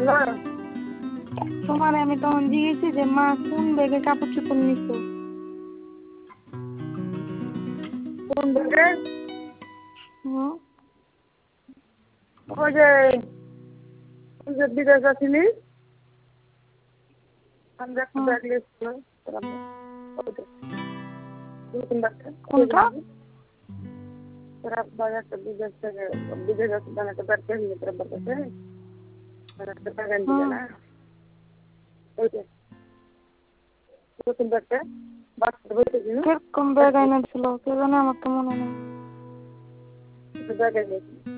তোমার আমি তখন জিজ্ঞেসি যে মা কোন ব্যাগে কাপড় চোপড় নিছো? কোন ব্যাগে? ওই যে বিদেশ আসিনি, আমরা একটা ব্যাগ লিখছিল কোনটা? তোরা একটা বিদেশ থেকে বিদেশ আসলে একটা ব্যাগ কিনে তোরা বাড়িতে একটা ব্যাগ আনবি না ওইটা নতুন ব্যাগটা বাচ্চা বইতে কিরকম ব্যাগ এনেছিল কে জানে, আমার তো মনে নেই। ব্যাগ এনেছি